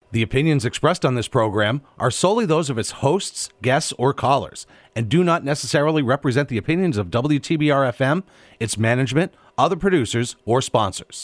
The opinions expressed on this program are solely those of its hosts, guests, or callers, and do not necessarily represent the opinions of WTBR-FM, its management, other producers, or sponsors.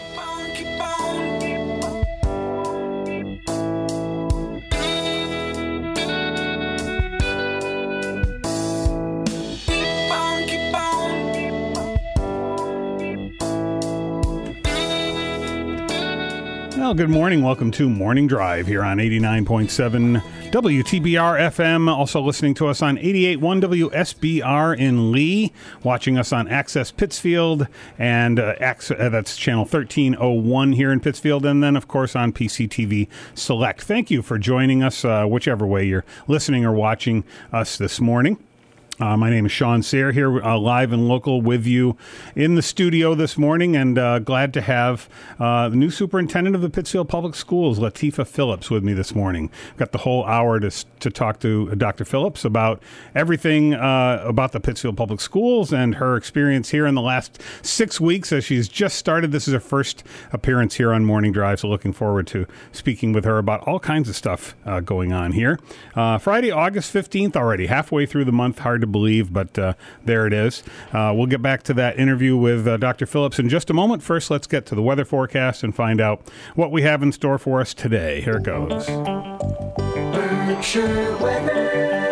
Well, good morning. Welcome to Morning Drive here on 89.7 WTBR-FM. Also listening to us on 88.1 WSBR in Lee. Watching us on Access Pittsfield, and that's channel 1301 here in Pittsfield. And then, of course, on PCTV Select. Thank you for joining us, whichever way you're listening or watching us this morning. My name is Sean Sayre here, live and local with you in the studio this morning, and glad to have the new superintendent of the Pittsfield Public Schools, Lateefah Phillips, with me this morning. Got the whole hour to talk to Dr. Phillips about everything about the Pittsfield Public Schools and her experience here in the last 6 weeks as she's just started. This is her first appearance here on Morning Drive, so looking forward to speaking with her about all kinds of stuff going on here. Friday, August 15th already, halfway through the month. Hard to believe, but there it is. We'll get back to that interview with Dr. Phillips in just a moment. First, let's get to the weather forecast and find out what we have in store for us today. Here it goes. Berkshire weather.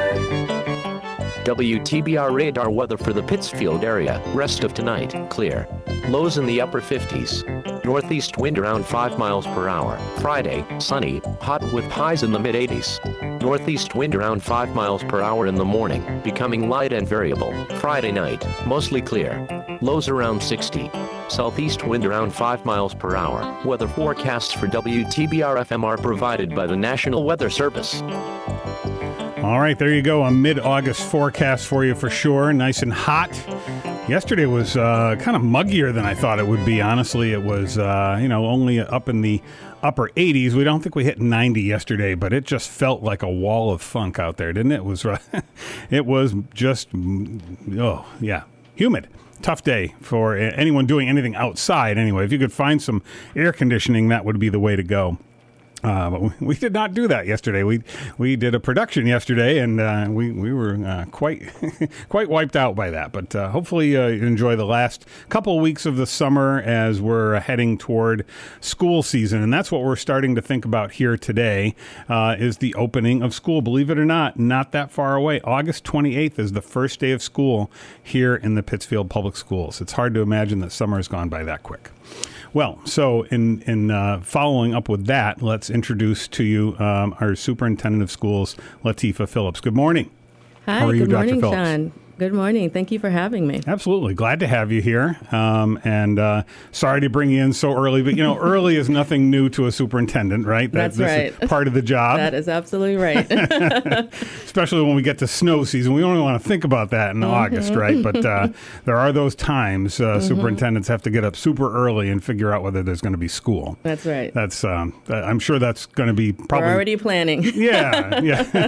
WTBR radar weather for the Pittsfield area. Rest of tonight, clear. Lows in the upper 50s. Northeast wind around 5 miles per hour. Friday, sunny, hot with highs in the mid-80s. Northeast wind around 5 miles per hour in the morning, becoming light and variable. Friday night, mostly clear. Lows around 60. Southeast wind around 5 miles per hour. Weather forecasts for WTBR-FM are provided by the National Weather Service. All right, there you go. A mid-August forecast for you for sure. Nice and hot. Yesterday was kind of muggier than I thought it would be. Honestly, it was, only up in the upper 80s. We don't think we hit 90 yesterday, but it just felt like a wall of funk out there, didn't it? It was just, humid. Tough day for anyone doing anything outside anyway. If you could find some air conditioning, that would be the way to go. But we did not do that yesterday. We did a production yesterday, and we were quite quite wiped out by that. But hopefully you enjoy the last couple of weeks of the summer as we're heading toward school season. And that's what we're starting to think about here today, is the opening of school. Believe it or not that far away. August 28th is the first day of school here in the Pittsfield Public Schools. It's hard to imagine that summer has gone by that quick. Well, so in following up with that, let's introduce to you our superintendent of schools, Lateefah Phillips. Good morning. Hi, how are you, good morning, Dr. Phillips? Sean. Good morning. Thank you for having me. Absolutely. Glad to have you here. And sorry to bring you in so early, but, early is nothing new to a superintendent, right? That's right. Is part of the job. That is absolutely right. Especially when we get to snow season. We don't want to think about that in August, right? But there are those times superintendents have to get up super early and figure out whether there's going to be school. That's right. That's I'm sure that's going to be probably... We're already planning. Yeah.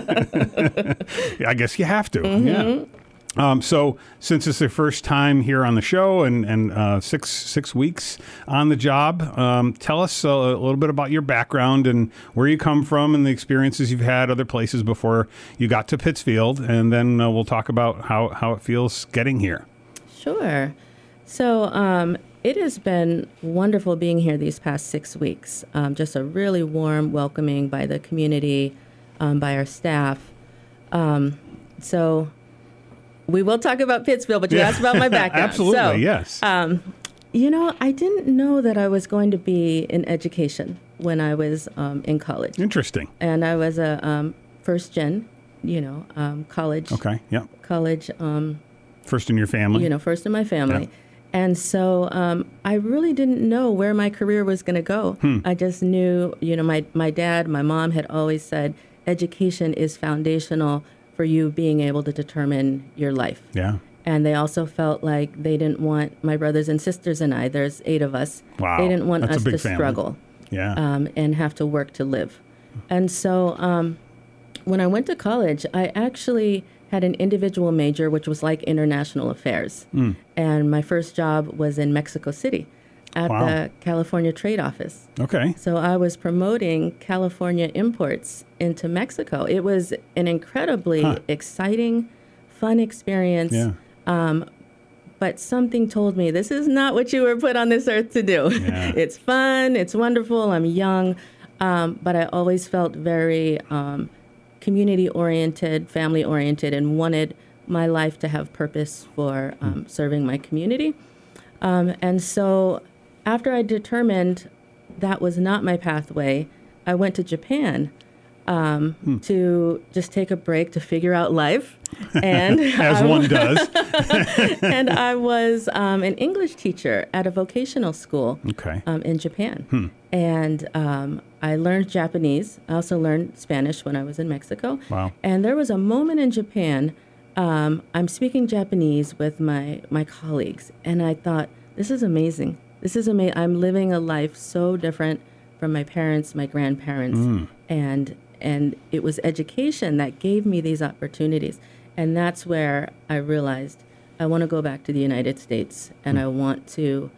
I guess you have to. Yeah. So since it's the first time here on the show and 6 weeks on the job, tell us a little bit about your background and where you come from and the experiences you've had other places before you got to Pittsfield, and then we'll talk about how it feels getting here. Sure. So it has been wonderful being here these past 6 weeks. Just a really warm welcoming by the community, by our staff. So... we will talk about Pittsfield, but you asked about my background. Absolutely, so, yes. I didn't know that I was going to be in education when I was in college. Interesting. And I was a first gen, college. Okay, yeah. College. First in your family. First in my family. Yeah. And so I really didn't know where my career was going to go. I just knew, my dad, my mom had always said, education is foundational for you being able to determine your life. Yeah. And they also felt like they didn't want my brothers and sisters and I, there's 8 of us. Wow. They didn't want That's us a big to family. struggle. Yeah. And have to work to live. And so when I went to college, I actually had an individual major, which was like international affairs. And my first job was in Mexico City. at Wow. the California Trade Office. Okay. So I was promoting California imports into Mexico. It was an incredibly exciting, fun experience. Yeah. But something told me, this is not what you were put on this earth to do. Yeah. It's fun, it's wonderful, I'm young, but I always felt very community-oriented, family-oriented, and wanted my life to have purpose for serving my community. And so after I determined that was not my pathway, I went to Japan to just take a break to figure out life. And As one does. and I was an English teacher at a vocational school Okay. in Japan. And I learned Japanese. I also learned Spanish when I was in Mexico. Wow. And there was a moment in Japan, I'm speaking Japanese with my colleagues, and I thought, this is amazing. This is amazing. I'm living a life so different from my parents, my grandparents, and it was education that gave me these opportunities. And that's where I realized I want to go back to the United States, and I want to,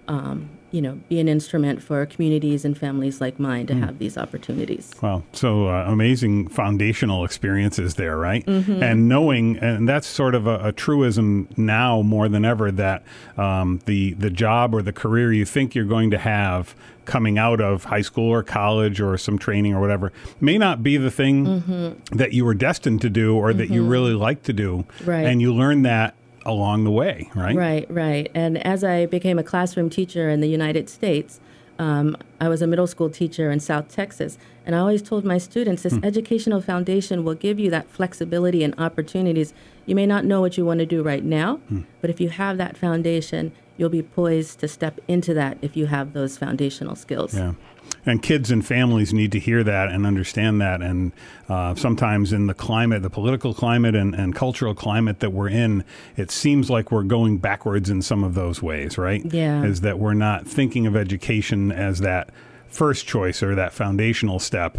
be an instrument for communities and families like mine to have these opportunities. Wow. So amazing foundational experiences there, right? And knowing, and that's sort of a truism now more than ever, that the job or the career you think you're going to have coming out of high school or college or some training or whatever may not be the thing that you were destined to do or that you really like to do. Right. And you learn that along the way, right? Right. And as I became a classroom teacher in the United States, I was a middle school teacher in South Texas. And I always told my students, this educational foundation will give you that flexibility and opportunities. You may not know what you want to do right now, but if you have that foundation, you'll be poised to step into that if you have those foundational skills. Yeah. And kids and families need to hear that and understand that. And sometimes in the climate, the political climate and cultural climate that we're in, it seems like we're going backwards in some of those ways, right? Yeah. Is that we're not thinking of education as that first choice or that foundational step,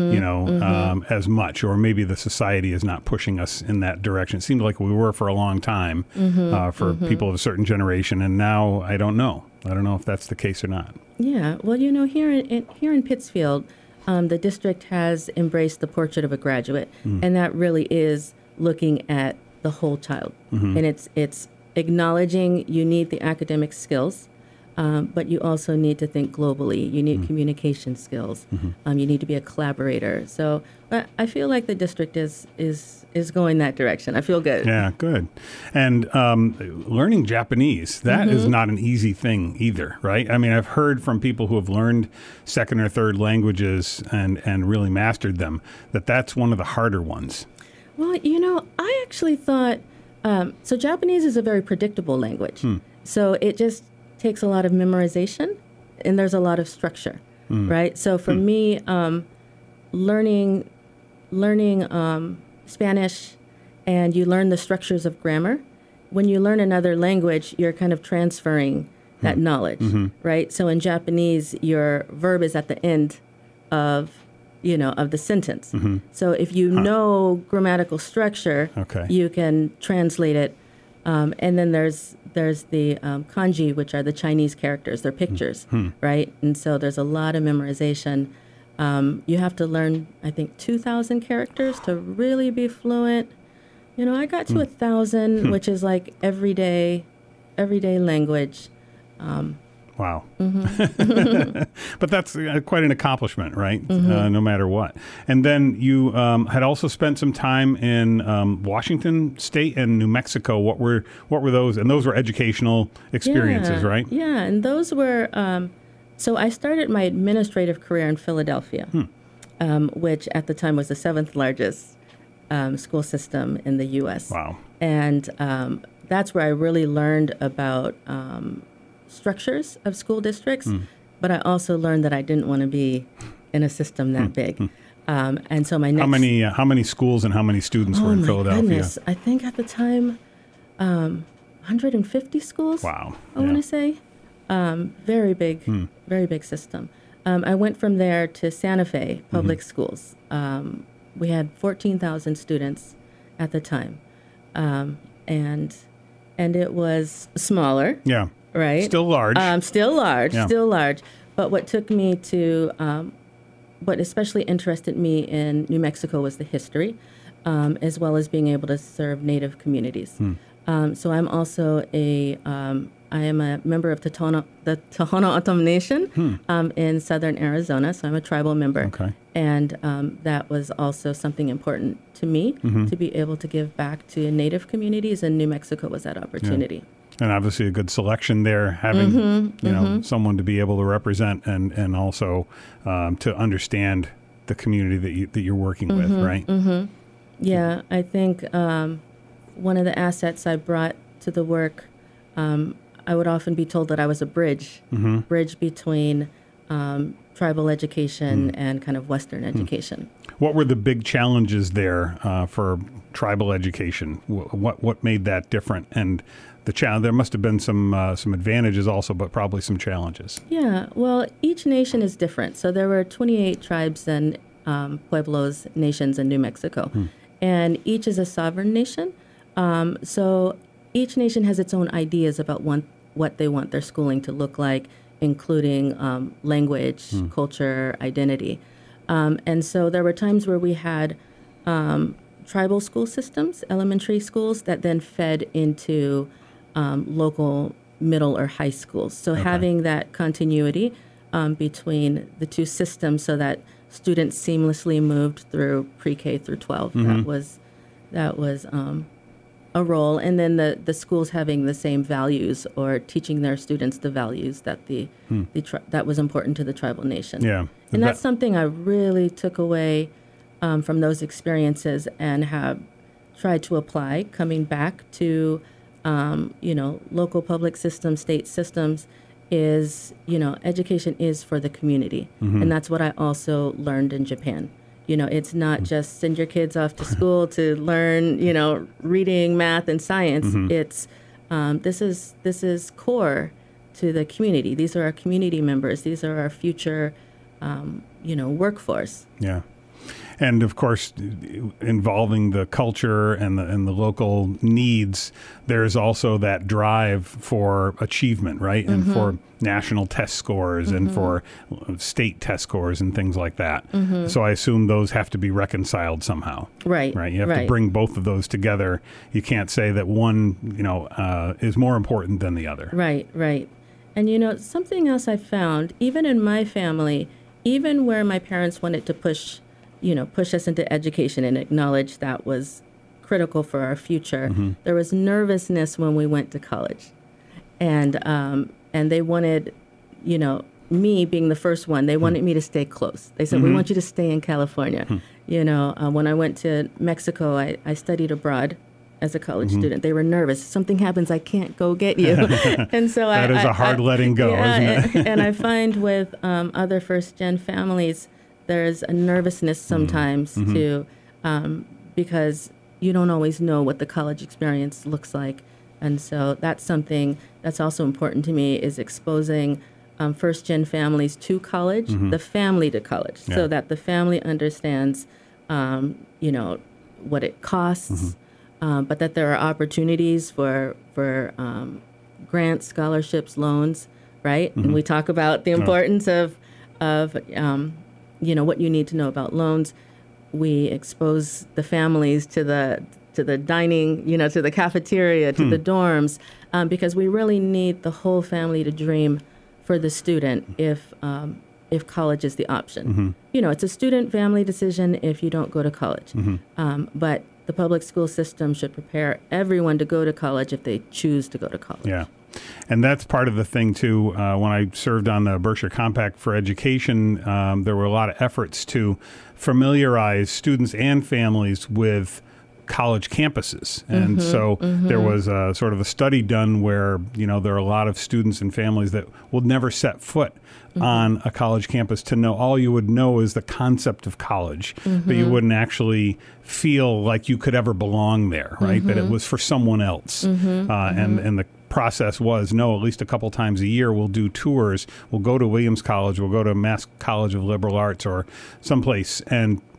as much, or maybe the society is not pushing us in that direction. It seemed like we were for a long time for people of a certain generation, and now I don't know. I don't know if that's the case or not. Yeah, well, here in Pittsfield, the district has embraced the portrait of a graduate, and that really is looking at the whole child, and it's acknowledging you need the academic skills, but you also need to think globally. You need communication skills. You need to be a collaborator. So I feel like the district is going that direction. I feel good. Yeah, good. And learning Japanese, that is not an easy thing either, right? I mean, I've heard from people who have learned second or third languages and really mastered them, that's one of the harder ones. Well, I actually thought, so Japanese is a very predictable language. So it just takes a lot of memorization, and there's a lot of structure, right? So for me, learning Spanish, and you learn the structures of grammar. When you learn another language, you're kind of transferring that knowledge, right? So in Japanese, your verb is at the end of the sentence. So if you know grammatical structure, you can translate it. And then there's the kanji, which are the Chinese characters. They're pictures, right? And so there's a lot of memorization. You have to learn, I think, 2,000 characters to really be fluent. I got to 1,000, which is like everyday language. Wow. But that's quite an accomplishment, right? No matter what. And then you had also spent some time in Washington State and New Mexico. What were those? And those were educational experiences, right? Yeah, and those were... So I started my administrative career in Philadelphia, which at the time was the 7th largest school system in the U.S. Wow. And that's where I really learned about structures of school districts, but I also learned that I didn't want to be in a system that big. And so my next... How many schools and how many students were in Philadelphia? Goodness. I think at the time, 150 schools. Wow. I want to say. Very big system. I went from there to Santa Fe Public Schools. We had 14,000 students at the time, and it was smaller. Yeah. right? Still large. Still large, Yeah. still large. But what took me to, what especially interested me in New Mexico was the history, as well as being able to serve Native communities. So I'm also I am a member of the Tohono O'odham Nation in southern Arizona, so I'm a tribal member. Okay. And that was also something important to me, to be able to give back to Native communities, and New Mexico was that opportunity. And obviously a good selection there, having someone to be able to represent and also to understand the community that you're working with, right? Yeah, I think one of the assets I brought to the work, I would often be told that I was a bridge between tribal education and kind of Western education. What were the big challenges there for tribal education? What made that different? And the there must have been some advantages also, but probably some challenges. Yeah, well, each nation is different. So there were 28 tribes and pueblos, nations in New Mexico, and each is a sovereign nation. So each nation has its own ideas about what they want their schooling to look like, including language, culture, identity. And so there were times where we had tribal school systems, elementary schools, that then fed into local middle or high schools. So having that continuity between the two systems so that students seamlessly moved through pre-K through 12, that was a role. And then the schools having the same values or teaching their students the values that that was important to the tribal nation. Yeah. And that's something I really took away from those experiences and have tried to apply coming back to, local public systems, state systems is, education is for the community. And that's what I also learned in Japan. It's not just send your kids off to school to learn, reading, math, and science. It's this is core to the community. These are our community members. These are our future, workforce. Yeah. And of course, involving the culture and the local needs, there's also that drive for achievement, right? And for national test scores and for state test scores and things like that. So I assume those have to be reconciled somehow. Right. Right. You have to bring both of those together. You can't say that one, is more important than the other. Right. And something else I found, even in my family, even where my parents wanted to push us into education and acknowledge that was critical for our future, there was nervousness when we went to college. And they wanted, me being the first one, they wanted me to stay close. They said, we want you to stay in California. When I went to Mexico, I studied abroad as a college student. They were nervous. If something happens, I can't go get you. And so that is a hard letting go, isn't it? And I find with other first-gen families, there's a nervousness sometimes too, because you don't always know what the college experience looks like. And so that's something that's also important to me, is exposing first-gen families to college, the family to college, so that the family understands, what it costs, but that there are opportunities for grants, scholarships, loans, right? And we talk about the importance of what you need to know about loans. We expose the families to the dining, to the cafeteria, to the dorms, because we really need the whole family to dream for the student if college is the option. It's a student-family decision if you don't go to college. But the public school system should prepare everyone to go to college if they choose to go to college. Yeah. And that's part of the thing, too. When I served on the Berkshire Compact for Education, there were a lot of efforts to familiarize students and families with college campuses. And so there was a sort of a study done where, there are a lot of students and families that will never set foot on a college campus to know. All you would know is the concept of college, but you wouldn't actually feel like you could ever belong there, right? That it was for someone else. And the process was, no, at least a couple times a year we'll do tours. We'll go to Williams College, we'll go to Mass College of Liberal Arts or someplace and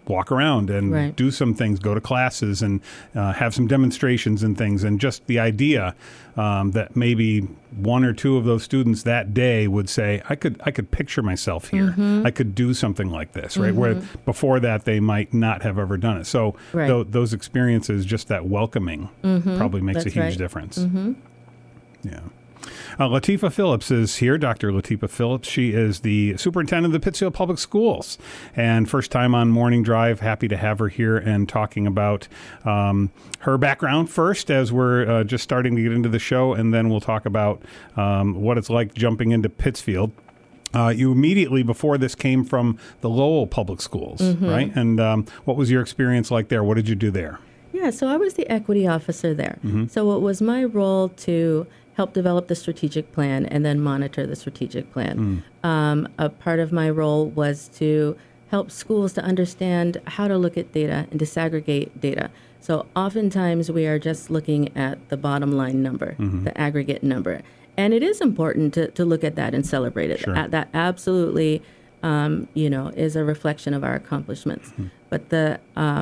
walk around and do some things, go to classes and have some demonstrations and things. And just the idea that maybe one or two of those students that day would say, I could picture myself here. I could do something like this, right? Where before that, they might not have ever done it. So those experiences, just that welcoming probably makes a huge difference. Yeah. Latifah Phillips is here, Dr. Latifah Phillips. She is the superintendent of the Pittsfield Public Schools. And first time on Morning Drive, happy to have her here and talking about her background first as we're just starting to get into the show. And then we'll talk about what it's like jumping into Pittsfield. You immediately before this came from the Lowell Public Schools, right? And what was your experience like there? What did you do there? Yeah, so I was the equity officer there. So it was my role to help develop the strategic plan and then monitor the strategic plan. A part of my role was to help schools to understand how to look at data and disaggregate data. So oftentimes we are just looking at the bottom line number, the aggregate number. And it is important to look at that and celebrate it. Sure. That absolutely, is a reflection of our accomplishments. But the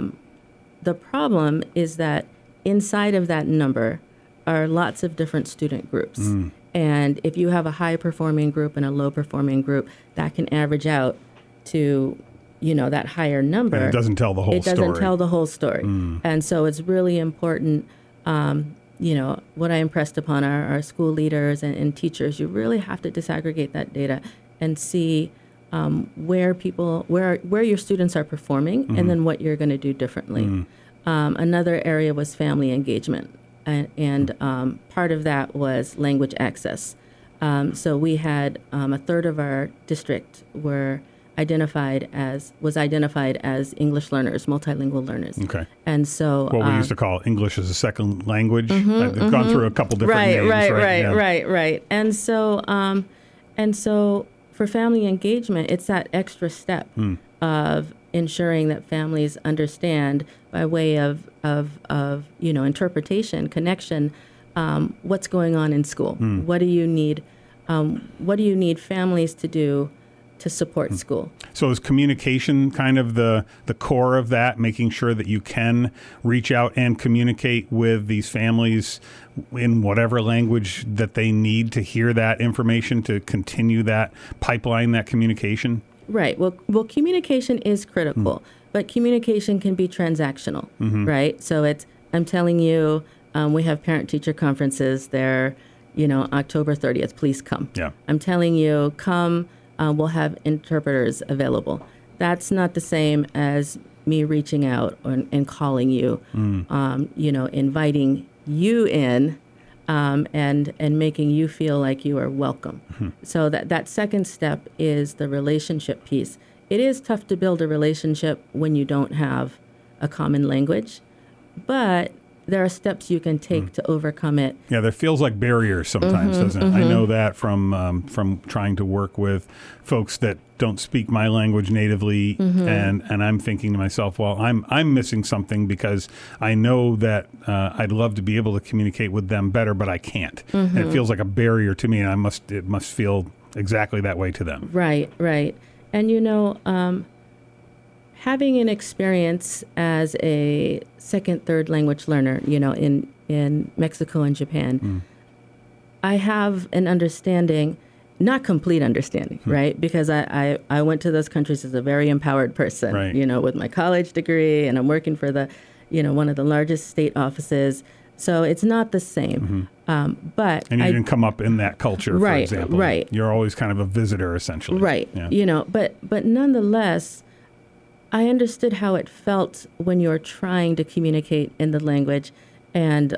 problem is that inside of that number are lots of different student groups. And if you have a high-performing group and a low-performing group, that can average out to, that higher number. And it doesn't tell the whole story. It doesn't tell the whole story. And so it's really important, what I impressed upon our school leaders and teachers, you really have to disaggregate that data and see where your students are performing and then what you're going to do differently. Another area was family engagement. And part of that was language access. So we had a third of our district was identified as English learners, multilingual learners. Okay. And so what we used to call English as a second language. They've gone through a couple different names. Right. And so for family engagement, it's that extra step of ensuring that families understand by way of interpretation, connection, what's going on in school. What do you need? What do you need families to do to support school? So is communication kind of the core of that, making sure that you can reach out and communicate with these families in whatever language that they need to hear that information to continue that pipeline, that communication? Right. Well, communication is critical, but communication can be transactional, right? So I'm telling you, we have parent-teacher conferences there, October 30th, please come. Yeah. I'm telling you, come, we'll have interpreters available. That's not the same as me reaching out and calling you, inviting you in, and making you feel like you are welcome. So that second step is the relationship piece. It is tough to build a relationship when you don't have a common language, but there are steps you can take to overcome it. Yeah, there feels like barriers sometimes, doesn't it? I know that from trying to work with folks that don't speak my language natively, and I'm thinking to myself, well, I'm missing something because I know that I'd love to be able to communicate with them better, but I can't. And it feels like a barrier to me, and it must feel exactly that way to them. Right. And having an experience as a second, third language learner, in Mexico and Japan, I have an understanding, not complete understanding, right? Because I went to those countries as a very empowered person, right, with my college degree, and I'm working for the, one of the largest state offices. So it's not the same. But and you didn't come up in that culture, for example. Right. You're always kind of a visitor, essentially. Right. Yeah. But nonetheless, I understood how it felt when you're trying to communicate in the language, and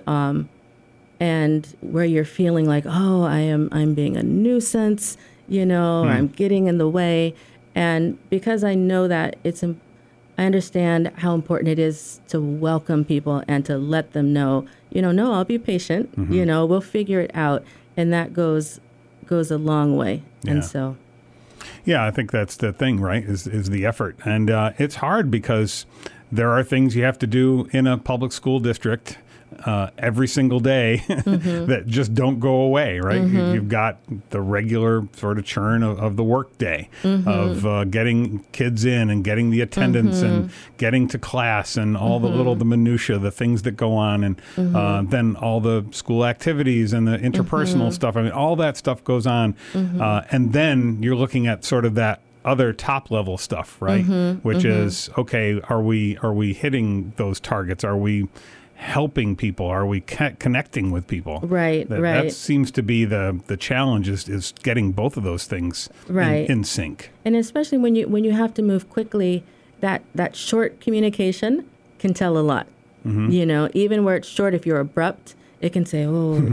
where you're feeling like, oh, I'm being a nuisance, or I'm getting in the way. And because I know that I understand how important it is to welcome people and to let them know, no, I'll be patient, we'll figure it out. And that goes a long way. Yeah. And so. Yeah, I think that's the thing, right, is the effort. And it's hard because there are things you have to do in a public school district every single day that just don't go away, right? You've got the regular sort of churn of the work day, of getting kids in and getting the attendance and getting to class and all the minutia, the things that go on, and then all the school activities and the interpersonal stuff. I mean, all that stuff goes on. And then you're looking at sort of that other top level stuff, right? Which is, okay, are we hitting those targets? Are we helping people? Are we connecting with people? Right, right. That seems to be the challenge is getting both of those things in sync. And especially when you have to move quickly, that short communication can tell a lot. You know, even where it's short, if you're abrupt, it can say,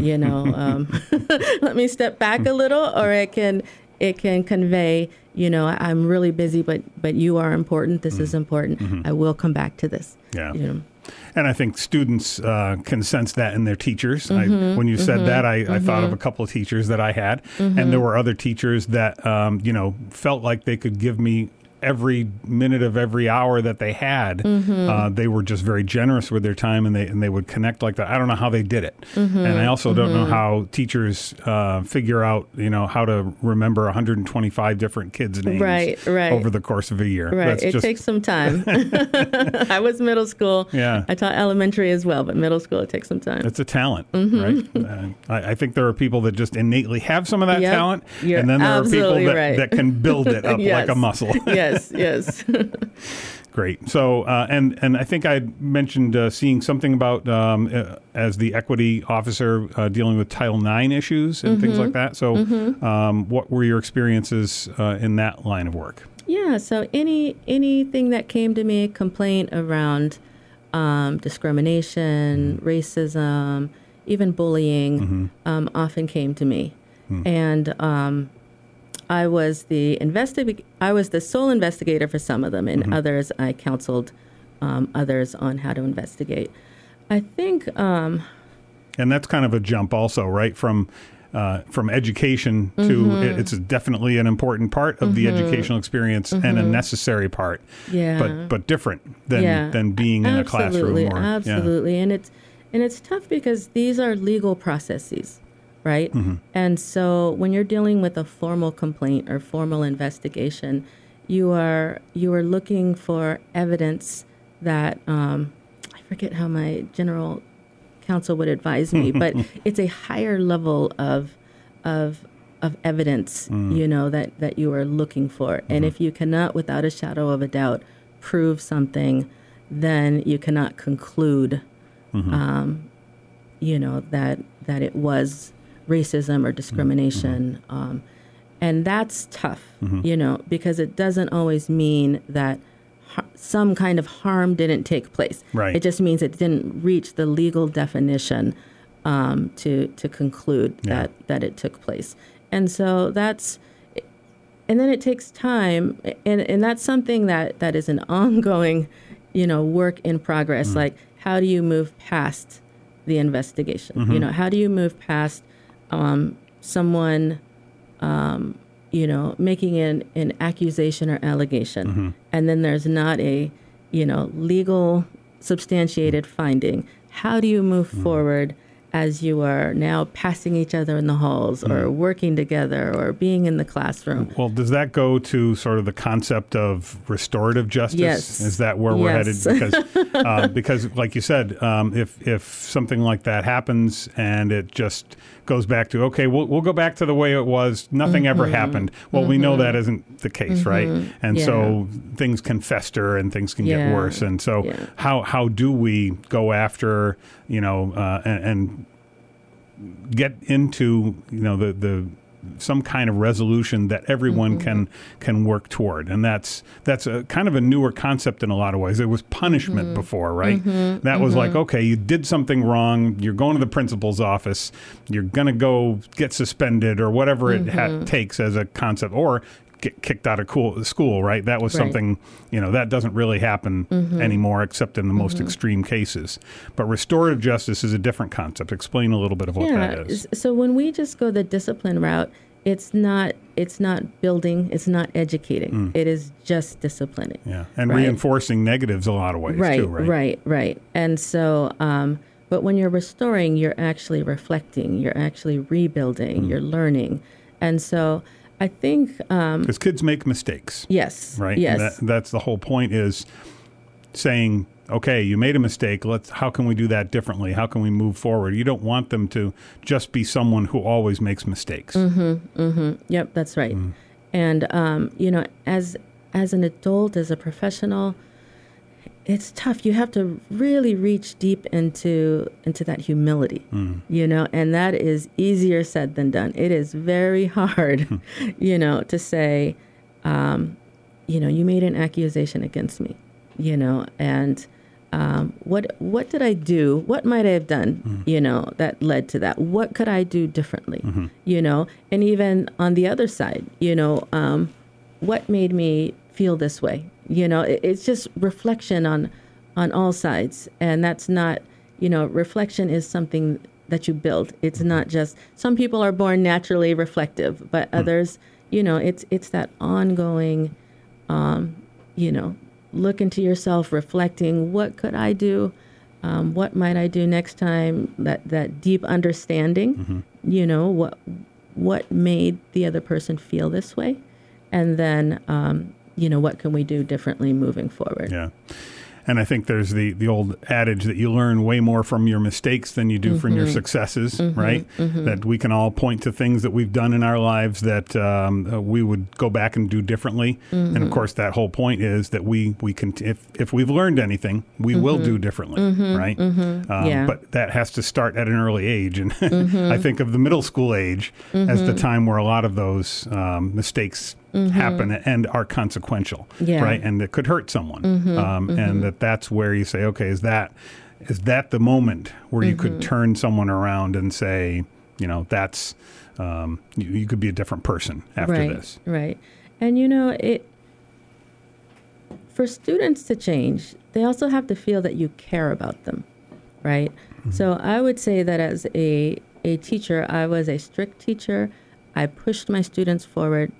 let me step back a little, or it can convey, I'm really busy, but you are important. This is important. I will come back to this. Yeah. And I think students can sense that in their teachers. When you said that, I thought of a couple of teachers that I had, and there were other teachers that, felt like they could give me every minute of every hour that they had. They were just very generous with their time, and they would connect like that. I don't know how they did it. And I also don't know how teachers figure out, how to remember 125 different kids' names over the course of a year. Right. It takes some time. I was middle school. Yeah. I taught elementary as well, but middle school, it takes some time. It's a talent, right? I think there are people that just innately have some of that talent, and then there are people that can build it up like a muscle. Yes. Great. So, and I think I mentioned seeing something about as the equity officer dealing with Title IX issues and things like that. So, what were your experiences in that line of work? Yeah. So, anything that came to me, complaint around discrimination, racism, even bullying, often came to me, and I was the sole investigator for some of them, and others I counseled others on how to investigate. I think, and that's kind of a jump, also, right? From education to it's definitely an important part of the educational experience and a necessary part. But different than being in a classroom. Absolutely, and it's tough because these are legal processes. Right? And so when you're dealing with a formal complaint or formal investigation, you are looking for evidence that I forget how my general counsel would advise me, but it's a higher level of evidence, that you are looking for. And if you cannot, without a shadow of a doubt, prove something, then you cannot conclude, that it was racism or discrimination. And that's tough, because it doesn't always mean that some kind of harm didn't take place. Right. It just means it didn't reach the legal definition to conclude that it took place. And so and then it takes time, and that's something that is an ongoing, work in progress. Like, how do you move past the investigation? How do you move past someone, making an accusation or allegation, and then there's not a, legal substantiated finding. How do you move forward as you are now passing each other in the halls or working together or being in the classroom? Well, does that go to sort of the concept of restorative justice? Yes. Is that where we're headed? Because like you said, if something like that happens and it just goes back to, okay, we'll go back to the way it was, nothing ever happened. Well, we know that isn't the case, right? And so things can fester and things can get worse. And so how do we go after, and get into, the some kind of resolution that everyone can work toward? And that's a kind of a newer concept in a lot of ways. It was punishment before, right? That was like, okay, you did something wrong, you're going to the principal's office, you're going to go get suspended or whatever it takes as a concept, or get kicked out of school, right? That was something, that doesn't really happen anymore, except in the most extreme cases. But restorative justice is a different concept. Explain a little bit of what that is. So when we just go the discipline route, it's not building, it's not educating. It is just disciplining. Yeah, and reinforcing negatives a lot of ways too, right? Right. And so But when you're restoring, you're actually reflecting, you're actually rebuilding, you're learning. And so I think... Because kids make mistakes. Yes. Right? Yes. That's the whole point, is saying, okay, you made a mistake. How can we do that differently? How can we move forward? You don't want them to just be someone who always makes mistakes. Yep, that's right. And, as an adult, as a professional, it's tough. You have to really reach deep into that humility, and that is easier said than done. It is very hard, to say, you made an accusation against me, and what did I do? What might I have done, that led to that? What could I do differently, And even on the other side, what made me feel this way? It's just reflection on all sides. And that's not, reflection is something that you build. It's not just, some people are born naturally reflective, but others, it's that ongoing, look into yourself, reflecting, what could I do? What might I do next time? That deep understanding, what made the other person feel this way? And then, what can we do differently moving forward? Yeah. And I think there's the old adage that you learn way more from your mistakes than you do from your successes, right? That we can all point to things that we've done in our lives that we would go back and do differently. And of course, that whole point is that we can, if we've learned anything, we will do differently, right? But that has to start at an early age. And I think of the middle school age as the time where a lot of those mistakes happen and are consequential, right? And it could hurt someone. And that's where you say, okay, is that the moment where you could turn someone around and say, that's, you could be a different person after this. Right. And, for students to change, they also have to feel that you care about them, right? So I would say that as a teacher, I was a strict teacher. I pushed my students forward.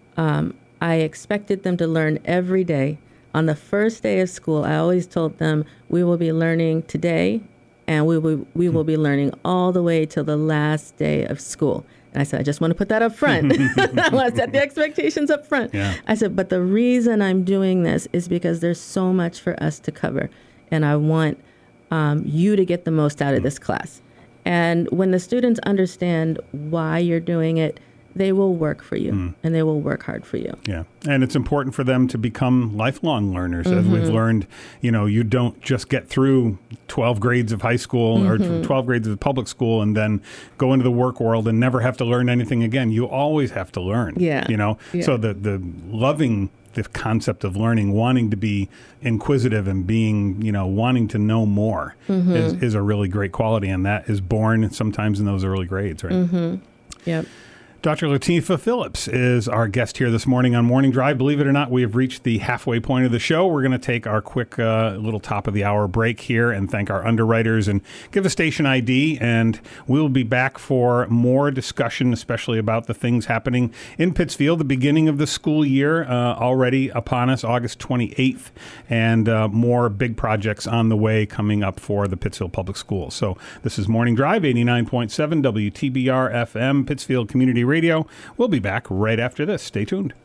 I expected them to learn every day. On the first day of school, I always told them, we will be learning today, and we will be learning all the way till the last day of school. And I said, I just want to put that up front. I want to set the expectations up front. Yeah. I said, but the reason I'm doing this is because there's so much for us to cover, and I want you to get the most out of this class. And when the students understand why you're doing it, they will work for you, and they will work hard for you. Yeah. And it's important for them to become lifelong learners. As we've learned, you don't just get through 12 grades of high school or 12 grades of public school and then go into the work world and never have to learn anything again. You always have to learn. Yeah. So the loving the concept of learning, wanting to be inquisitive and being, wanting to know more is a really great quality. And that is born sometimes in those early grades, right? Yep. Dr. Lateefah Phillips is our guest here this morning on Morning Drive. Believe it or not, we have reached the halfway point of the show. We're going to take our quick little top of the hour break here and thank our underwriters and give a station ID. And we'll be back for more discussion, especially about the things happening in Pittsfield, the beginning of the school year already upon us, August 28th, and more big projects on the way coming up for the Pittsfield Public Schools. So this is Morning Drive, 89.7 WTBR FM, Pittsfield Community Radio. We'll be back right after this. Stay tuned.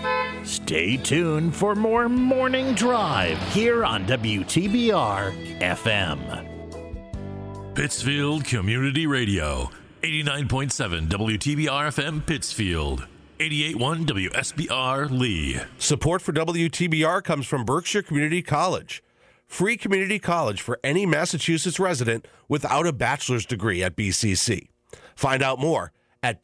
Stay tuned for more Morning Drive here on WTBR FM. Pittsfield Community Radio, 89.7 WTBR FM Pittsfield, 88.1 WSBR Lee. Support for WTBR comes from Berkshire Community College. Free community college for any Massachusetts resident without a bachelor's degree at BCC. Find out more at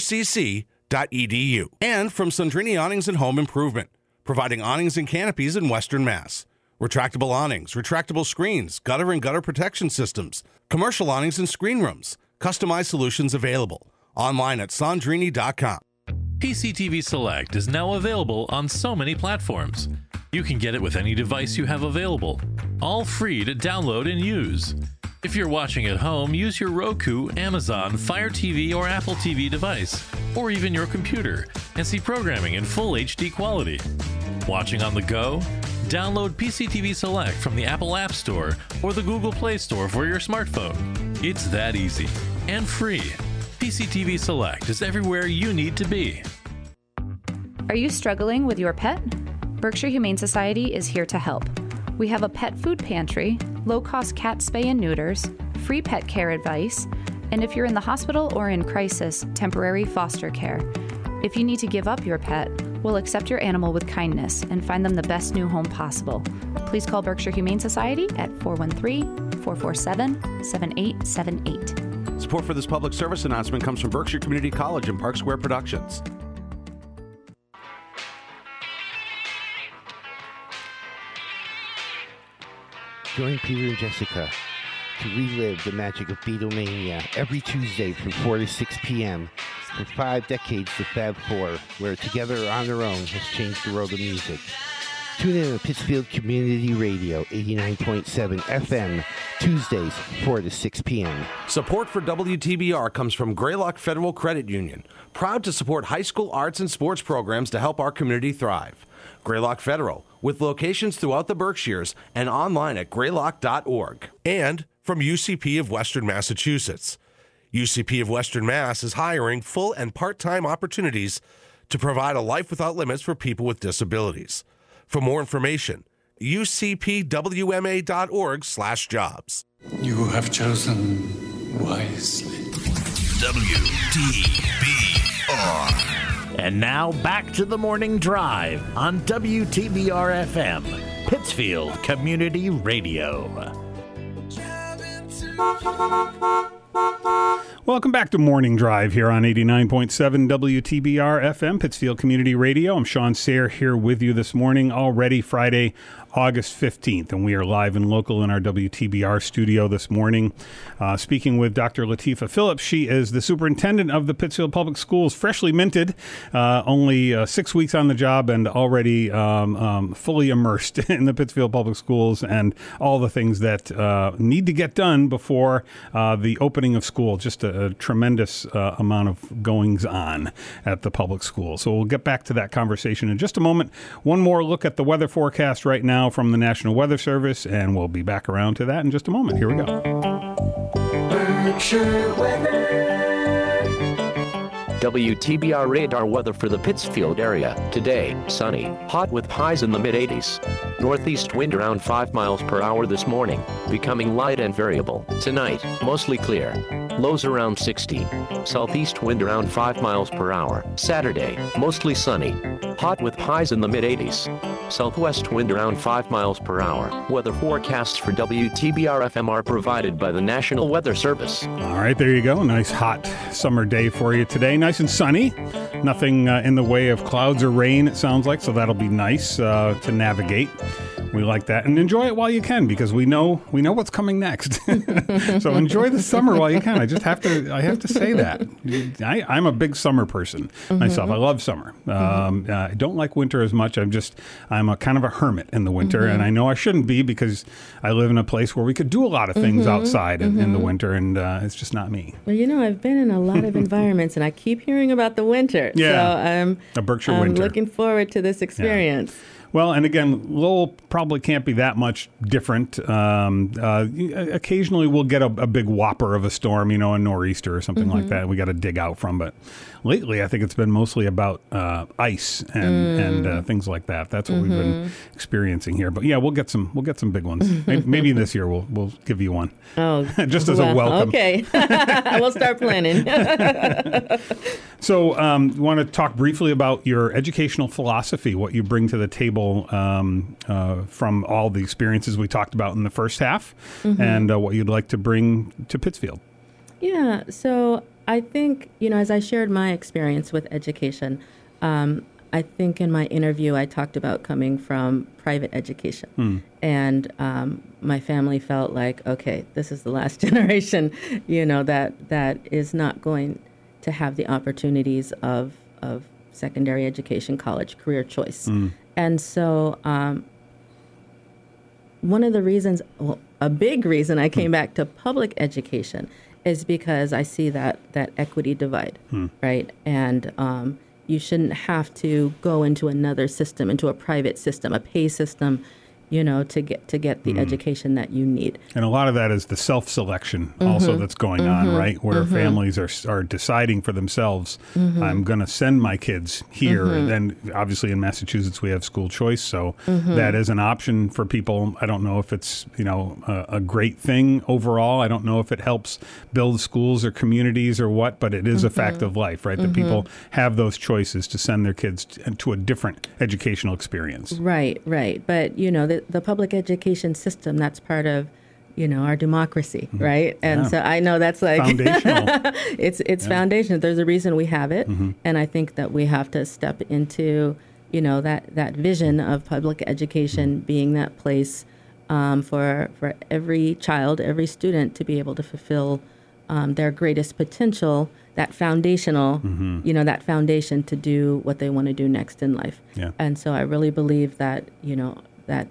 berkshirecc.edu. And from Sandrini Awnings and Home Improvement, providing awnings and canopies in Western Mass. Retractable awnings, retractable screens, gutter and gutter protection systems, commercial awnings and screen rooms, customized solutions available. Online at sandrini.com. PCTV Select is now available on so many platforms. You can get it with any device you have available, all free to download and use. If you're watching at home, use your Roku, Amazon, Fire TV, or Apple TV device, or even your computer, and see programming in full HD quality. Watching on the go? Download PCTV Select from the Apple App Store or the Google Play Store for your smartphone. It's that easy and free. PCTV Select is everywhere you need to be. Are you struggling with your pet? Berkshire Humane Society is here to help. We have a pet food pantry, low-cost cat spay and neuters, free pet care advice, and if you're in the hospital or in crisis, temporary foster care. If you need to give up your pet, we'll accept your animal with kindness and find them the best new home possible. Please call Berkshire Humane Society at 413-447-7878. Support for this public service announcement comes from Berkshire Community College and Park Square Productions. Join Peter and Jessica to relive the magic of Beatlemania every Tuesday from 4 to 6 p.m. For 5 decades, the Fab Four, where Together on Their Own has changed the world of music. Tune in to Pittsfield Community Radio, 89.7 FM, Tuesdays, 4 to 6 p.m. Support for WTBR comes from Greylock Federal Credit Union, proud to support high school arts and sports programs to help our community thrive. Greylock Federal, with locations throughout the Berkshires and online at greylock.org. And from UCP of Western Massachusetts. UCP of Western Mass is hiring full and part-time opportunities to provide a life without limits for people with disabilities. For more information, ucpwma.org/jobs. You have chosen wisely. WTBR. And now back to the morning drive on WTBR FM, Pittsfield Community Radio. Welcome back to Morning Drive here on 89.7 WTBR FM, Pittsfield Community Radio. I'm Sean Sayre here with you this morning, already Friday, August 15th, and we are live and local in our WTBR studio this morning, speaking with Dr. Latifah Phillips. She is the superintendent of the Pittsfield Public Schools, freshly minted, only 6 weeks on the job, and already fully immersed in the Pittsfield Public Schools and all the things that need to get done before the opening of school. Just a tremendous amount of goings on at the public school. So we'll get back to that conversation in just a moment. One more look at the weather forecast right now from the National Weather Service, and we'll be back around to that in just a moment. Here we go. Berkshire weather. WTBR radar weather for the Pittsfield area. Today, sunny, hot with highs in the mid-80s. Northeast wind around 5 miles per hour this morning, becoming light and variable. Tonight, mostly clear. Lows around 60. Southeast wind around 5 miles per hour. Saturday, mostly sunny, hot with highs in the mid-80s. Southwest wind around 5 miles per hour. Weather forecasts for WTBR FM are provided by the National Weather Service. All right, there you go. Nice hot summer day for you today. Nice and sunny. Nothing in the way of clouds or rain, it sounds like, so that'll be nice to navigate. We like that, and enjoy it while you can, because we know what's coming next. So enjoy the summer while you can. I have to say that. I'm a big summer person myself. I love summer. I don't like winter as much. I'm a kind of a hermit in the winter, and I know I shouldn't be, because I live in a place where we could do a lot of things outside in the winter, and it's just not me. Well, I've been in a lot of environments, and I keep hearing about the winter. Yeah, so a Berkshire winter. I'm looking forward to this experience. Yeah. Well, and again, Lowell probably can't be that much different. Occasionally we'll get a big whopper of a storm, a nor'easter or something like that we got to dig out from. But lately, I think it's been mostly about ice and things like that. That's what we've been experiencing here. But yeah, we'll get some big ones. Maybe this year we'll give you one. Oh, just as a welcome. Okay, we'll start planning. So, you want to talk briefly about your educational philosophy, what you bring to the table from all the experiences we talked about in the first half, and what you'd like to bring to Pittsfield. Yeah, so I think, as I shared my experience with education, I think in my interview I talked about coming from private education. And my family felt like, okay, this is the last generation, that is not going to have the opportunities of secondary education, college, career choice. And so one of the reasons, a big reason I came back to public education is because I see that equity divide, right? And you shouldn't have to go into another system, into a private system, a pay system, to get the education that you need. And a lot of that is the self-selection also that's going on, right? Where families are deciding for themselves, I'm going to send my kids here. And then obviously in Massachusetts, we have school choice. So that is an option for people. I don't know if it's, a great thing overall. I don't know if it helps build schools or communities or what, but it is a fact of life, right? That people have those choices to send their kids to a different educational experience. Right. But, the public education system, that's part of, our democracy, right? And so I know that's like foundational. it's foundational. There's a reason we have it. And I think that we have to step into, that vision of public education being that place for every child, every student to be able to fulfill their greatest potential, that foundational, that foundation to do what they want to do next in life. Yeah. And so I really believe that, that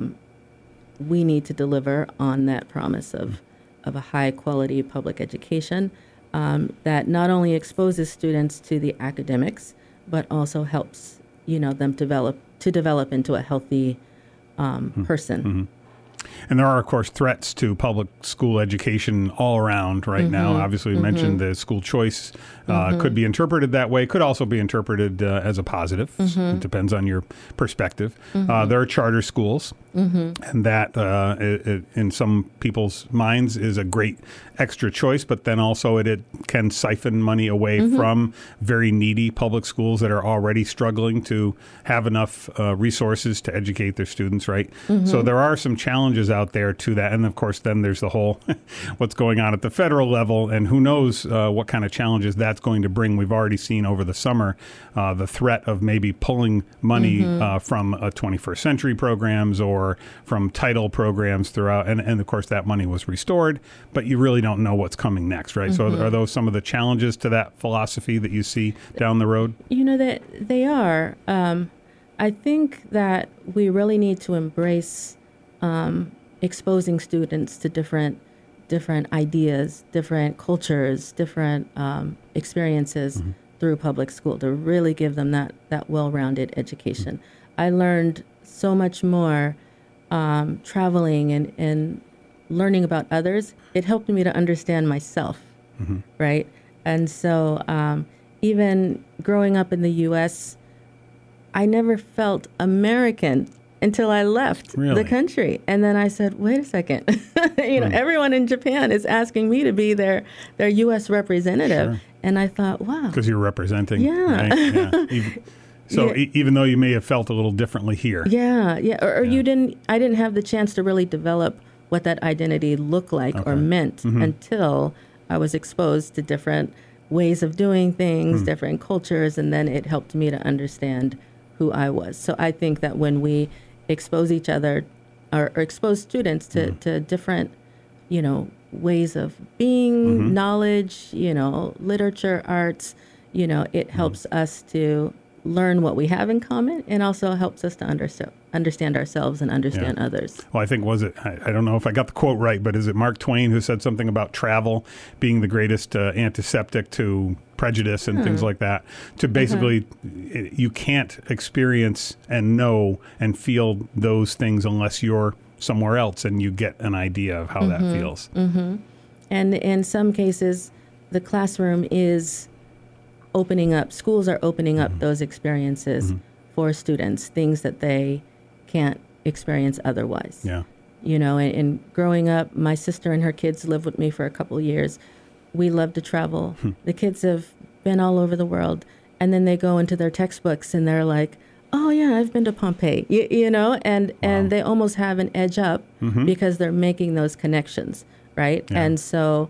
we need to deliver on that promise of a high quality public education that not only exposes students to the academics, but also helps, them develop into a healthy person. And there are, of course, threats to public school education all around right now. Obviously, we mentioned the school choice could be interpreted that way. Could also be interpreted as a positive. It depends on your perspective. There are charter schools, and that in some people's minds is a great extra choice, but then also it can siphon money away from very needy public schools that are already struggling to have enough resources to educate their students, right? So there are some challenges out there to that. And of course, then there's the whole what's going on at the federal level, and who knows what kind of challenges that's going to bring. We've already seen over the summer the threat of maybe pulling money from 21st century programs or from title programs throughout. And of course, that money was restored, but you really don't know what's coming next, right? So are those some of the challenges to that philosophy that you see down the road? That they are. I think that we really need to embrace exposing students to different ideas, different cultures, different experiences through public school to really give them that well-rounded education. I learned so much more traveling and learning about others. It helped me to understand myself, right? And so even growing up in the U.S., I never felt American until I left the country. And then I said, wait a second, everyone in Japan is asking me to be their U.S. representative. Sure. And I thought, wow. Because you're representing. Yeah. Right? So even though you may have felt a little differently here. Or I didn't have the chance to really develop what that identity looked like or meant until I was exposed to different ways of doing things, different cultures, and then it helped me to understand who I was. So I think that when we expose each other or expose students to different, ways of being, knowledge, literature, arts, it helps us to learn what we have in common and also helps us to understand ourselves and understand others. Well, I think, I don't know if I got the quote right, but is it Mark Twain who said something about travel being the greatest antiseptic to prejudice and things like that? To basically, you can't experience and know and feel those things unless you're somewhere else and you get an idea of how that feels. And in some cases, the classroom is opening up, schools are opening up those experiences for students, things that they can't experience otherwise. Yeah. And growing up, my sister and her kids lived with me for a couple of years. We love to travel. The kids have been all over the world. And then they go into their textbooks and they're like, oh, yeah, I've been to Pompeii, and they almost have an edge up because they're making those connections, right? Yeah. And so,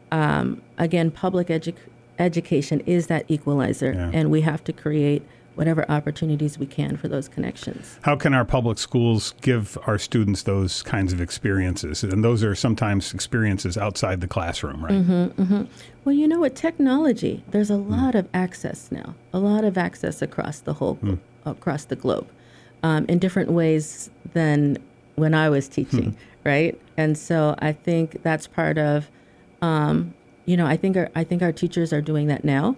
again, public education is that equalizer, and we have to create whatever opportunities we can for those connections. How can our public schools give our students those kinds of experiences? And those are sometimes experiences outside the classroom, right? Well, with technology, there's a lot of access now, a lot of access across the whole across the globe in different ways than when I was teaching, right? And so I think that's part of, I think our teachers are doing that now.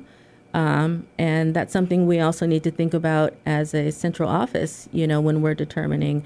And that's something we also need to think about as a central office, when we're determining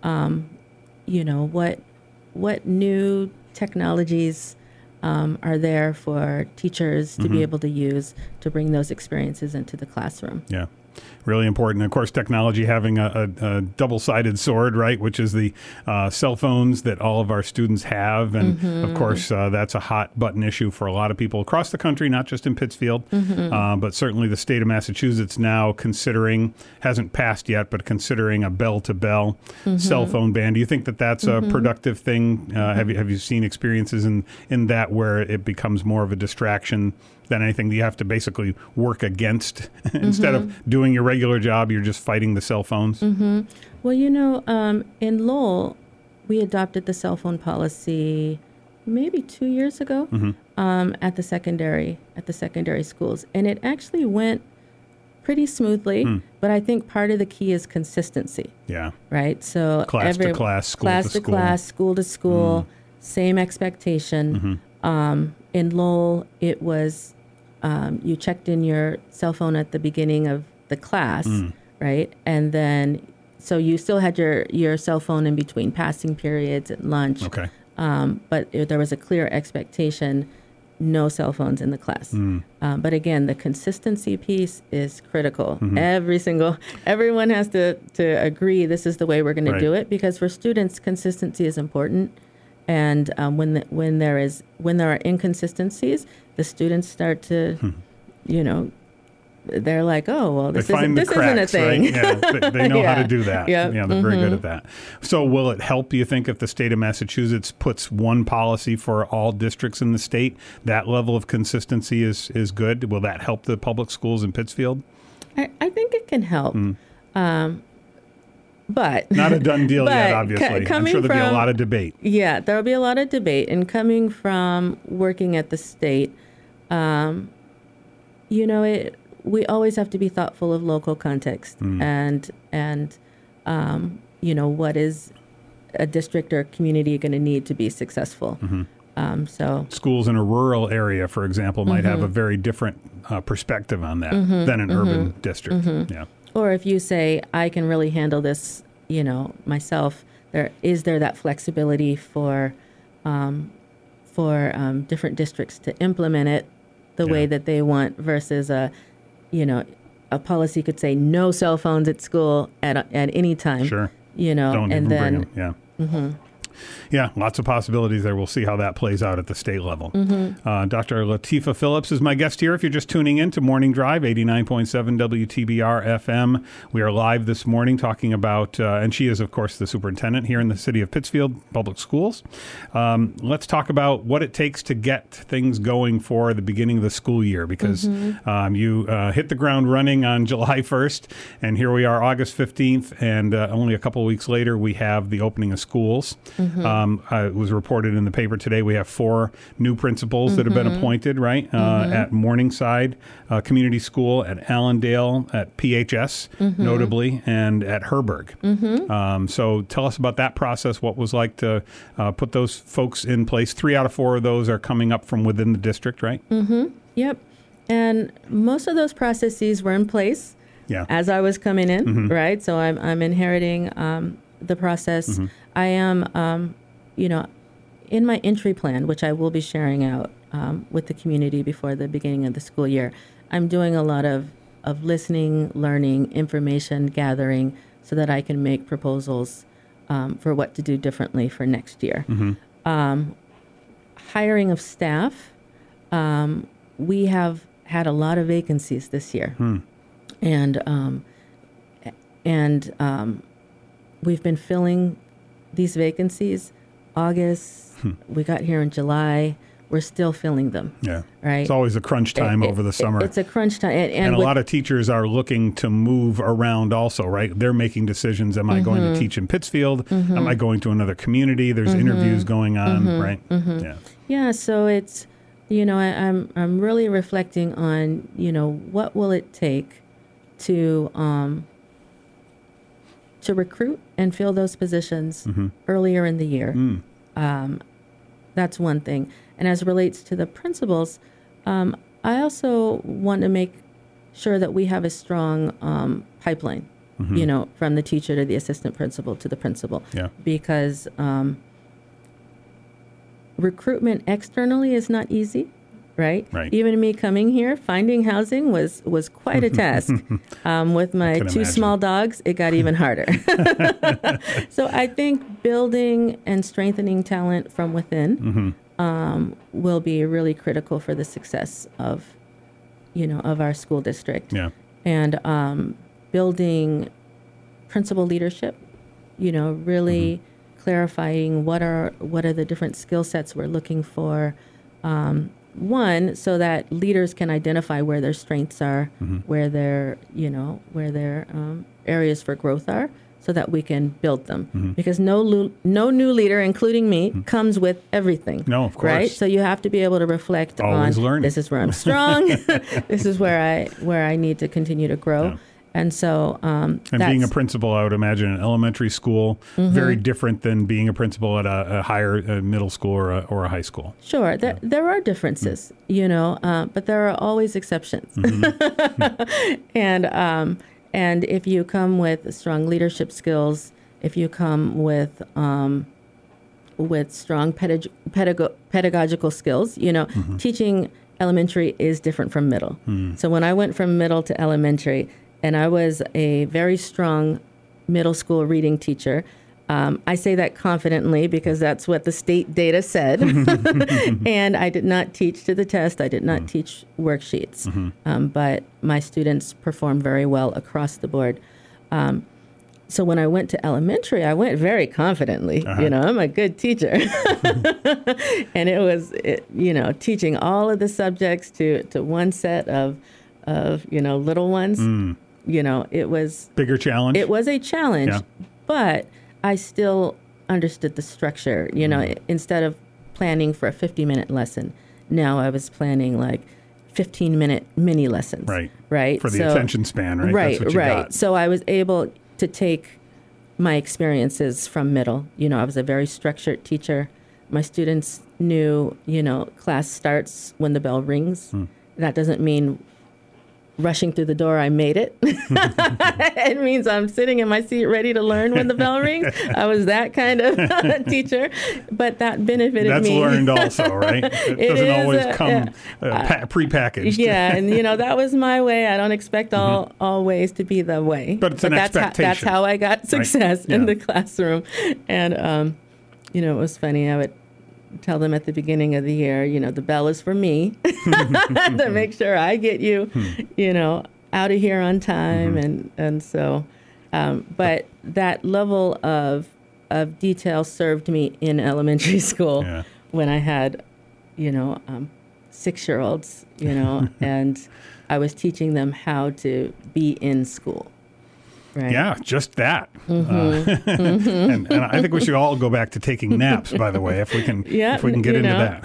what new technologies are there for teachers to be able to use to bring those experiences into the classroom. Yeah. Really important. Of course, technology having a double-sided sword, right, which is the cell phones that all of our students have. And, of course, that's a hot-button issue for a lot of people across the country, not just in Pittsfield. But certainly the state of Massachusetts now considering, hasn't passed yet, but considering a bell-to-bell cell phone ban. Do you think that that's a productive thing? Have you seen experiences in that where it becomes more of a distraction than anything that you have to basically work against? Instead of doing your regular job, you're just fighting the cell phones? Well, in Lowell, we adopted the cell phone policy maybe 2 years ago at the secondary schools. And it actually went pretty smoothly, but I think part of the key is consistency. Yeah. Right? So class to class, school to school, same expectation. In Lowell, it was you checked in your cell phone at the beginning of the class, right? And then, so you still had your cell phone in between passing periods and lunch. Okay. But there was a clear expectation, no cell phones in the class. But again, the consistency piece is critical. Everyone has to agree this is the way we're going to do it, because for students, consistency is important. And when there are inconsistencies, the students start to, they're like, oh, well, this isn't a thing. Right? Yeah, they know how to do that. Yep. Yeah, they're very good at that. So will it help, you think, if the state of Massachusetts puts one policy for all districts in the state? That level of consistency is good. Will that help the public schools in Pittsfield? I think it can help. But not a done deal yet, obviously. I'm sure there'll be a lot of debate. Yeah, there'll be a lot of debate. And coming from working at the state, we always have to be thoughtful of local context and what is a district or community going to need to be successful. So schools in a rural area, for example, might have a very different perspective on that than an urban district. Yeah. Or if you say, I can really handle this, myself, is there that flexibility for different districts to implement it the way that they want versus a policy could say no cell phones at school at any time. Sure. Don't and then bring them. Yeah. Yeah, lots of possibilities there. We'll see how that plays out at the state level. Dr. Latifah Phillips is my guest here. If you're just tuning in to Morning Drive, 89.7 WTBR FM. We are live this morning talking about, and she is, of course, the superintendent here in the city of Pittsfield Public Schools. Let's talk about what it takes to get things going for the beginning of the school year, because you hit the ground running on July 1st, and here we are August 15th, and only a couple of weeks later, we have the opening of schools. It was reported in the paper today. We have 4 new principals that have been appointed, right? At Morningside Community School, at Allendale, at PHS, notably, and at Herberg. So tell us about that process. What was like to put those folks in place? 3 out of 4 of those are coming up from within the district, right? Yep. And most of those processes were in place as I was coming in, right? So I'm inheriting the process. I am, in my entry plan, which I will be sharing out with the community before the beginning of the school year, I'm doing a lot of listening, learning, information gathering so that I can make proposals for what to do differently for next year. Hiring of staff, we have had a lot of vacancies this year. And we've been filling these vacancies. August, we got here in July. We're still filling them. Yeah. Right. It's always a crunch time over the summer. It's a crunch time. And a lot of teachers are looking to move around also, right? They're making decisions. Am I going to teach in Pittsfield? Am I going to another community? There's interviews going on, right? Yeah. Yeah. So it's, I'm really reflecting on, what will it take to recruit and fill those positions earlier in the year. That's one thing. And as it relates to the principals, I also want to make sure that we have a strong pipeline you know, from the teacher to the assistant principal to the principal. Yeah. Because recruitment externally is not easy, right? Even me coming here, finding housing was quite a task. With my two small dogs, it got even harder. So I think building and strengthening talent from within will be really critical for the success of, you know, of our school district. Yeah. And building principal leadership, you know, really clarifying what are the different skill sets we're looking for. One, so that leaders can identify where their strengths are, where their areas for growth are, so that we can build them. Because no new leader, including me, comes with everything. No, of course. Right? So you have to be able to reflect Always on learning. This is where I'm strong. This is where I need to continue to grow. Yeah. And so and being a principal, I would imagine an elementary school, very different than being a principal at a higher middle school or a high school. Sure, there are differences, you know, but there are always exceptions. And if you come with strong leadership skills, if you come with strong pedagogical skills, you know, teaching elementary is different from middle. So when I went from middle to elementary, and I was a very strong middle school reading teacher. I say that confidently because that's what the state data said. And I did not teach to the test. I did not teach worksheets. But my students performed very well across the board. So when I went to elementary, I went very confidently. You know, I'm a good teacher. And it was, you know, teaching all of the subjects to one set of you know, little ones. You know, it was... Bigger challenge? It was a challenge, but I still understood the structure. You know, instead of planning for a 50-minute lesson, now I was planning like 15-minute mini lessons. Right. For the attention span, right? Right, That's what you got. So I was able to take my experiences from middle. You know, I was a very structured teacher. My students knew, you know, class starts when the bell rings. That doesn't mean rushing through the door, I made it. It means I'm sitting in my seat ready to learn when the bell rings. I was that kind of teacher, but that benefited That's me. That's learned also, right? It doesn't always come prepackaged. Yeah, and you know, that was my way. I don't expect all ways to be the way. But it's an expectation. That's how I got success in the classroom. And, you know, it was funny. I would tell them at the beginning of the year, you know, the bell is for me to make sure I get you, you know, out of here on time. And so, but that level of detail served me in elementary school when I had, you know, 6-year-olds, you know, and I was teaching them how to be in school. Right. Yeah, just that. And I think we should all go back to taking naps, by the way, if we can get into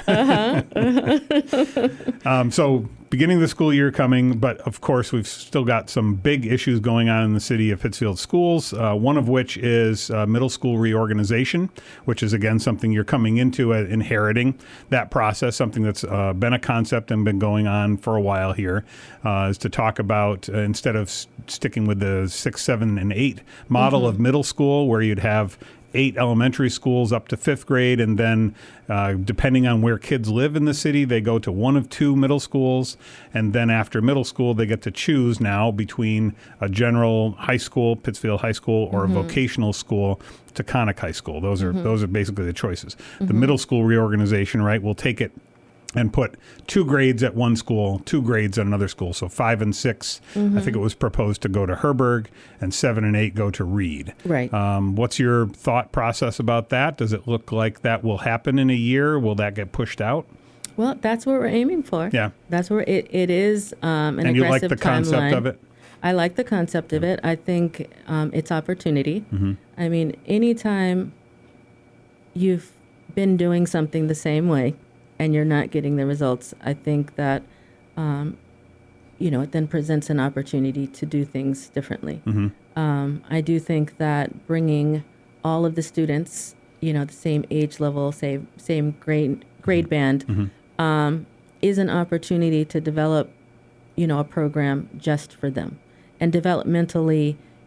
that. So beginning the school year coming, but of course we've still got some big issues going on in the city of Pittsfield schools, one of which is middle school reorganization, which is, again, something you're coming into inheriting that process, something that's been a concept and been going on for a while here, is to talk about, instead of sticking with the 6, 7, and 8 model of middle school, where you'd have 8 elementary schools up to 5th grade, and then depending on where kids live in the city, they go to one of 2 middle schools, and then after middle school, they get to choose now between a general high school, Pittsfield High School, or a vocational school, Taconic High School. Those are basically the choices. The middle school reorganization, right, will take it and put 2 grades at one school, 2 grades at another school. So 5 and 6, I think it was proposed to go to Herberg, and 7 and 8 go to Reed. Right. What's your thought process about that? Does it look like that will happen in a year? Will that get pushed out? Well, that's what we're aiming for. Yeah. That's where it is an and aggressive timeline. And you like the concept of it? I like the concept of it. I think it's opportunity. I mean, anytime you've been doing something the same way and you're not getting the results, I think that, you know, it then presents an opportunity to do things differently. I do think that bringing all of the students, you know, the same age level, same grade band, is an opportunity to develop, you know, a program just for them. And developmentally,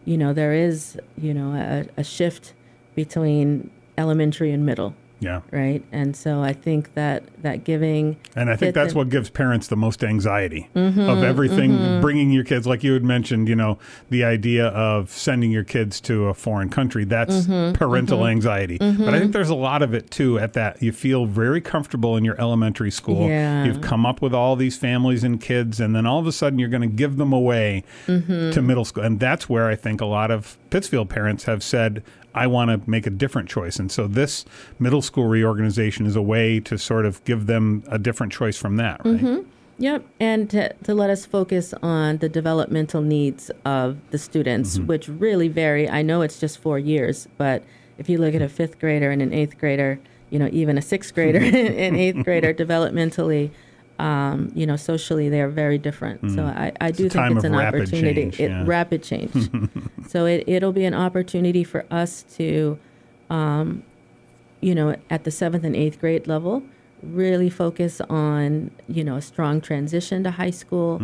there is, a shift between elementary and middle. Yeah. Right. And so I think that giving. And I think that's what gives parents the most anxiety of everything, bringing your kids, like you had mentioned, the idea of sending your kids to a foreign country. That's parental anxiety. But I think there's a lot of it, too, at that. You feel very comfortable in your elementary school. Yeah. You've come up with all these families and kids, and then all of a sudden you're going to give them away to middle school. And that's where I think a lot of Pittsfield parents have said, I want to make a different choice. And so this middle school reorganization is a way to sort of give them a different choice from that, right? Yep. And to let us focus on the developmental needs of the students, which really vary. I know it's just 4 years, but if you look at a 5th grader and an 8th grader, even a 6th grader and an 8th grader developmentally, socially, they're very different. So I do think it's an opportunity. Rapid change. So it'll be an opportunity for us to, at the 7th and 8th grade level, really focus on, a strong transition to high school,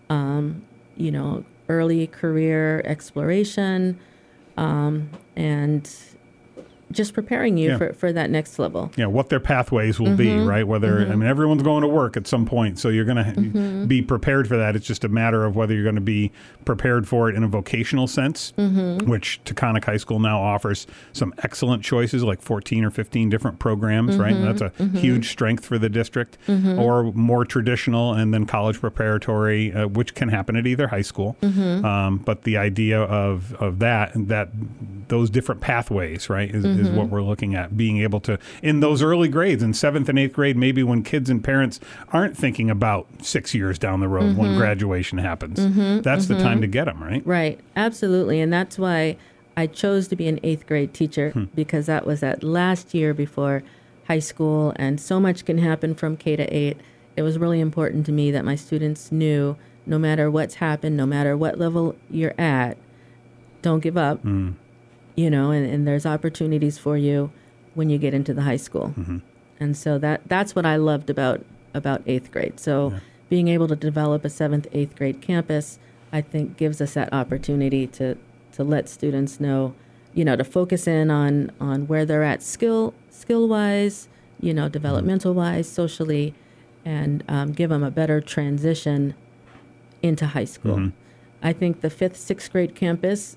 early career exploration, and just preparing you for that next level. Yeah, what their pathways will be, right? Whether, everyone's going to work at some point, so you're going to be prepared for that. It's just a matter of whether you're going to be prepared for it in a vocational sense, which Taconic High School now offers some excellent choices, like 14 or 15 different programs, right? And that's a huge strength for the district. Or more traditional, and then college preparatory, which can happen at either high school. But the idea of that those different pathways, right, is what we're looking at. Being able to, in those early grades, in 7th and 8th grade, maybe when kids and parents aren't thinking about 6 years down the road when graduation happens. That's the time to get them, right? Right, absolutely. And that's why I chose to be an 8th grade teacher, because that was that last year before high school, and so much can happen from K to 8. It was really important to me that my students knew, no matter what's happened, no matter what level you're at, don't give up. And there's opportunities for you when you get into the high school. And so that's what I loved about 8th grade. So being able to develop a 7th, 8th grade campus, I think gives us that opportunity to let students know, to focus in on where they're at skill-wise, developmental-wise, socially, and give them a better transition into high school. I think the 5th, 6th grade campus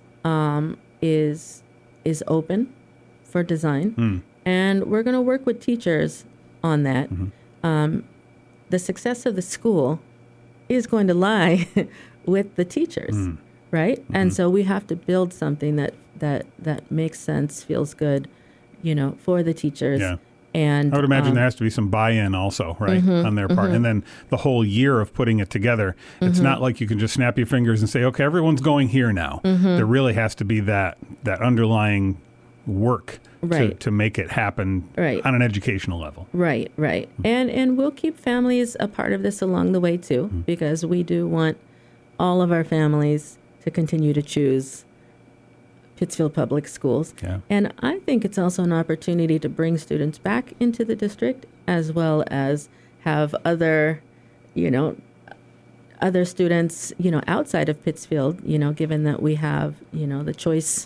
is open for design, and we're going to work with teachers on that. The success of the school is going to lie with the teachers, right? And so we have to build something that makes sense, feels good, for the teachers. Yeah. And I would imagine there has to be some buy-in also, right, on their part. And then the whole year of putting it together, it's not like you can just snap your fingers and say, okay, everyone's going here now. There really has to be that underlying work to make it happen on an educational level. Right. And we'll keep families a part of this along the way, too, because we do want all of our families to continue to choose Pittsfield Public Schools. Yeah. And I think it's also an opportunity to bring students back into the district, as well as have other students, outside of Pittsfield, given that we have, the choice,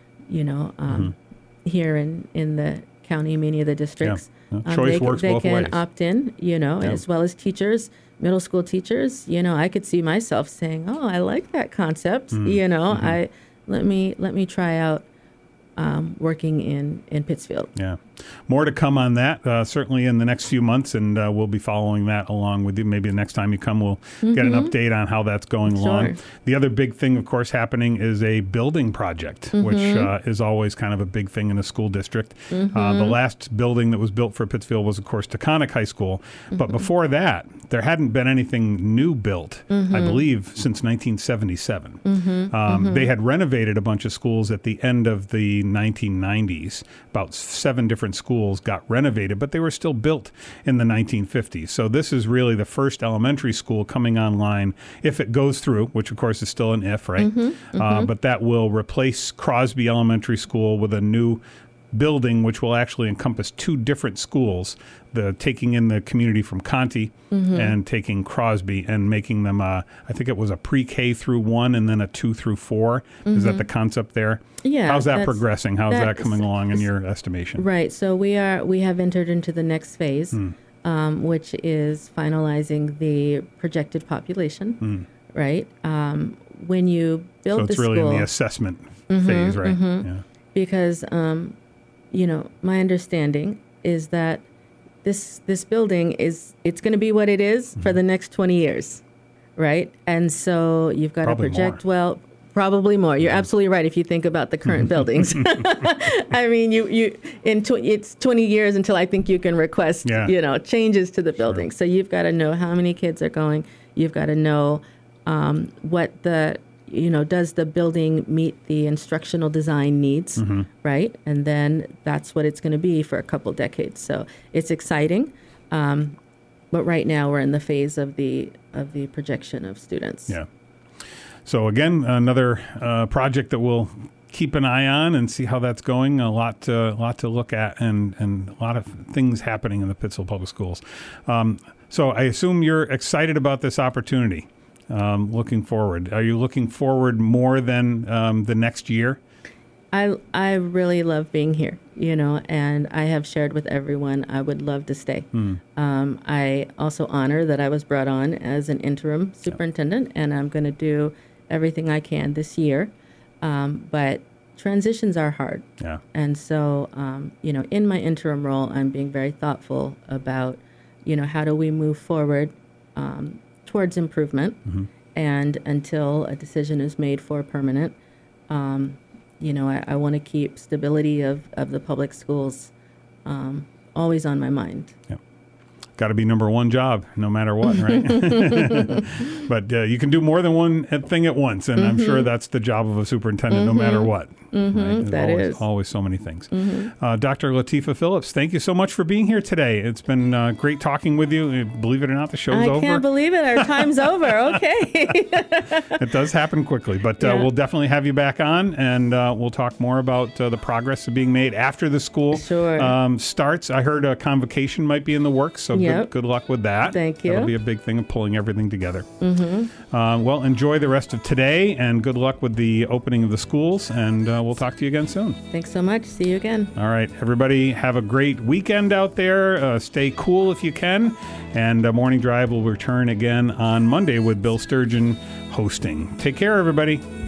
here in the county, many of the districts. Yeah. Choice works both ways. They can opt in, as well as teachers, middle school teachers. I could see myself saying, oh, I like that concept. Let me try out working in Pittsfield. Yeah. More to come on that, certainly in the next few months, and we'll be following that along with you. Maybe the next time you come, we'll get an update on how that's going along. The other big thing, of course, happening is a building project, which is always kind of a big thing in a school district. The last building that was built for Pittsfield was, of course, Taconic High School. But before that, there hadn't been anything new built, I believe, since 1977. They had renovated a bunch of schools at the end of the 1990s. About 7 different schools got renovated, but they were still built in the 1950s. So this is really the first elementary school coming online, if it goes through, which of course is still an if, right? But that will replace Crosby Elementary School with a new building, which will actually encompass 2 different schools, taking in the community from Conti and taking Crosby and making them, I think it was a pre-K through 1 and then a 2 through 4. Is that the concept there? Yeah. How's that progressing? How's that coming along in your estimation? Right. So we have entered into the next phase, which is finalizing the projected population, right? When you build the school... So it's really in the assessment phase, right? Yeah. Because, my understanding is that this building it's going to be what it is for the next 20 years, right? And so you've got to project more. Probably more. You're absolutely right if you think about the current buildings. I mean, it's 20 years until I think you can request, changes to the building. So you've got to know how many kids are going. You've got to know what does the building meet the instructional design needs, right? And then that's what it's going to be for a couple decades. So it's exciting, but right now we're in the phase of the projection of students. Yeah. So again, another project that we'll keep an eye on and see how that's going. A lot to look at, and a lot of things happening in the Pittsville Public Schools. So I assume you're excited about this opportunity. Looking forward. Are you looking forward more than the next year? I really love being here, and I have shared with everyone I would love to stay. I also honor that I was brought on as an interim superintendent, and I'm going to do everything I can this year. But transitions are hard. Yeah. And so, in my interim role, I'm being very thoughtful about, how do we move forward towards improvement, and until a decision is made for permanent, I want to keep stability of the public schools always on my mind. Yeah. Got to be number one job, no matter what, right? But you can do more than one thing at once, and I'm sure that's the job of a superintendent, no matter what. Right? There's always so many things. Dr. Latifah Phillips, thank you so much for being here today. It's been great talking with you. Believe it or not, the show's over. I can't believe it. Our time's over. Okay. It does happen quickly, but we'll definitely have you back on, and we'll talk more about the progress being made after the school starts. I heard a convocation might be in the works, so good luck with that. Thank you. That'll be a big thing of pulling everything together. Well, enjoy the rest of today, and good luck with the opening of the schools, and we'll talk to you again soon. Thanks so much. See you again. All right, everybody, have a great weekend out there. Stay cool if you can, and Morning Drive will return again on Monday with Bill Sturgeon hosting. Take care, everybody.